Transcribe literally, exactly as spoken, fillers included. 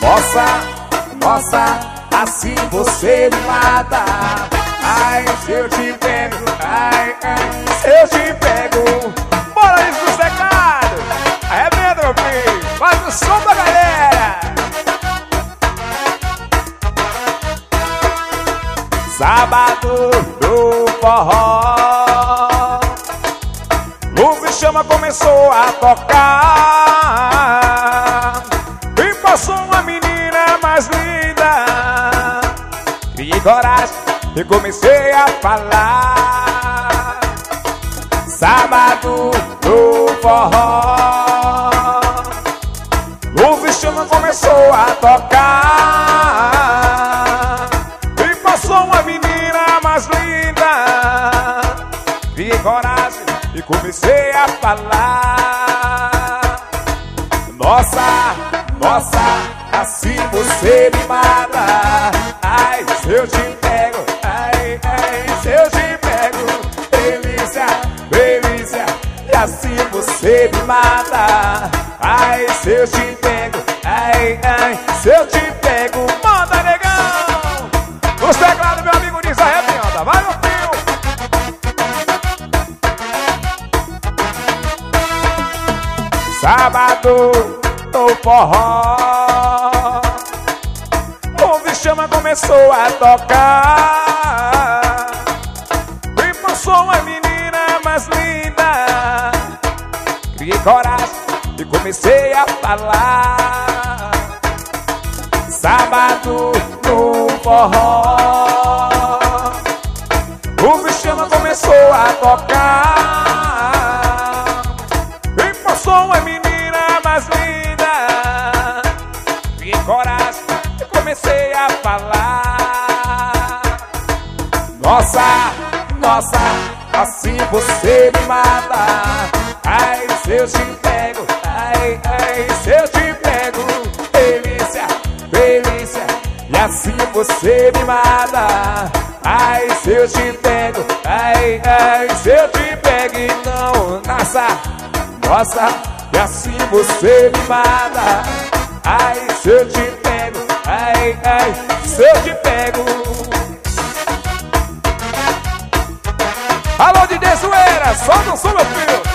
Nossa, nossa, assim você me mata. Ai, se eu te pego, ai, ai, se eu te pego. Bora aí no secado, arrebenta, meu filho, faz o som da galera. Sábado do forró, Luz e Chama começou a tocar. E passou uma menina mais linda. Criei coragem e comecei a falar. Sábado do forró, Luz e Chama começou a tocar. E passou uma menina mais linda. Criei coragem e comecei a falar. Nossa, nossa, assim você me mata. Ai, se eu te pego, ai, ai, se eu te pego. Delícia, delícia, e assim você me mata. Ai, se eu te pego, ai, ai, se eu te pego. Manda, negão! Nos teclados, meu amigo, diz arrebenta. Vai, meu filho! Sábado do forró, Luz e Chama começou a tocar. E passou uma menina mais linda. Criei coragem e comecei a falar. Sábado no forró, Luz e Chama começou a tocar. E passou uma menina mais linda. Criei coragem e comecei a falar. Nossa, nossa, assim você me mata. Ai, se eu te pego, ai, ai, se eu te pego. Delícia, delícia, e assim você me mata. Ai, se eu te pego, ai, ai, se eu te pego. Então, nossa, nossa, e assim você me mata. Ai, se eu te pego, ai, ai, se eu te pego. Alô, D J Zoeira, solta o som, meu filho.